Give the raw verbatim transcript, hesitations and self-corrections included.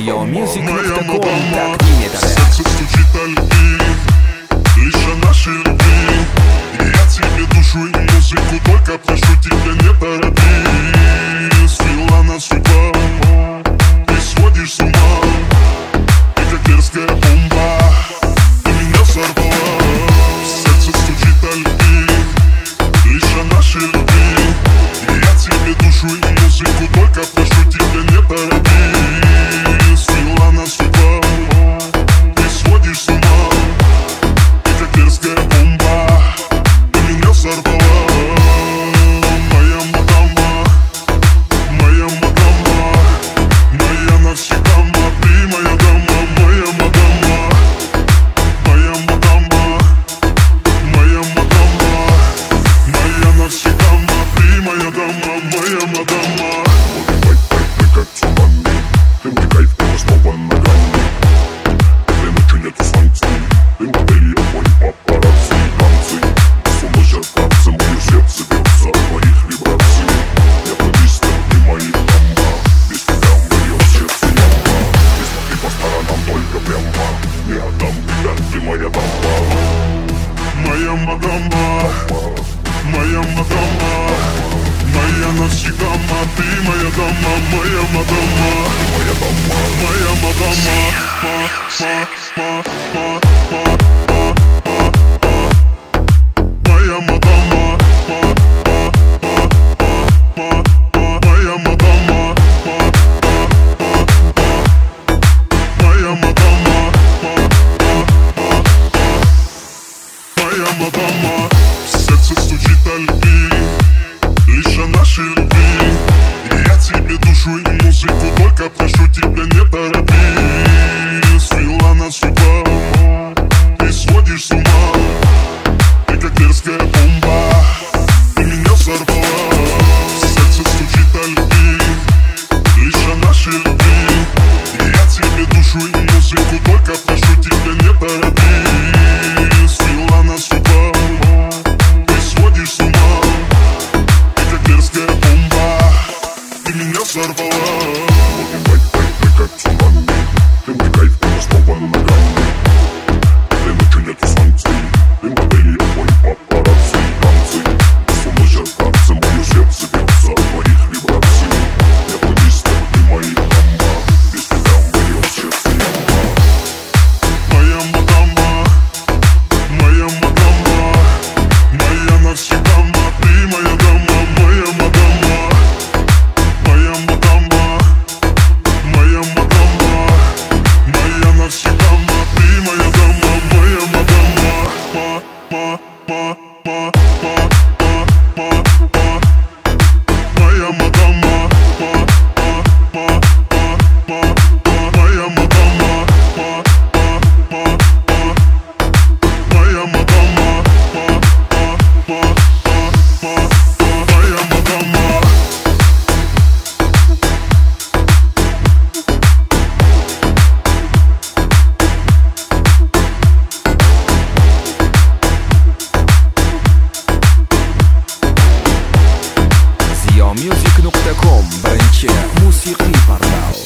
Music моя точка ком. мадама. Так, не это. Сердце стучит о любви, лишь о нашей любви. И я тебе душу и музыку только прошу тебя, не торопи. Свела нас судьба, ты сводишь с ума. Ты как дерзкая бомба, ты меня сорвала. Сердце стучит о любви, лишь о нашей любви. И я тебе душу и музыку только прошу тебя, не торопи. Свела нас судьба, ты сводишь с ума. Ты как дерзкая бомба, ты меня сорвала. Моя мадама, моя мадама, моя навсегда, ты моя дама, моя мадама. Моя мадама, моя мадама, моя навсегда, ты моя дама, моя мадама. Ты как цунами, ты мой кайф, ты снова ногами. Этой ночью нету санкций, ты модель, я мой папарацци. Танцы, с ума счастаться, мое сердце бьется от твоих вибраций. Я продюсер, ты моя дама, без тебя мое сердце яма. Не смотри по сторонам, только прямо, не отдам тебя, ты моя дама. Моя мадама, моя мадама, моя навсегда, ты моя дама, моя мадама, Моя дама, моя мадама, ма, ма, ма, ма, ма, моя мадама, ма, ма, ма, ма, моя мадама, ма, моя мадама, моя мадама. Сердце стучит о любви, лишь о нашей любви. И я тебе душу и музыку только прошу тебя, не торопи. Свела нас судьба, ты сводишь с ума. Ты как дерзкая бомба, ты меня сорвала. Сердце стучит о любви, лишь о нашей любви. И я тебе душу и музыку только прошу тебя, не торопи. Свела нас судьба, ты сводишь с ума. Ты как дерзкая бомба, ты меня сорвала. ты как цунами, ты мой кайф, ты снова ногами. Этой ночью нету санкций, ты модель, я мой папарацци. Танцы, с ума счастаться, мое сердце бьется от твоих вибраций. Я продюсер, ты моя дама, без тебя мое сердце яма. Моя мадама, моя мадама, моя навсегда, ты моя дама, моя мадама. Моя мадама, моя мадама, моя навсегда, ты моя дама, моя мадама. Ма, ма, ма, ма, ма, ма, ма, ма. Моя мадама, ма, ма, ма, ма, ма, ма. Моя мадама, ма, ма, ма, ма. Моя мадама, ма, ма, ма, ма, ма. Моя мадама. Music точка ком. Birinchi musiqiy portal.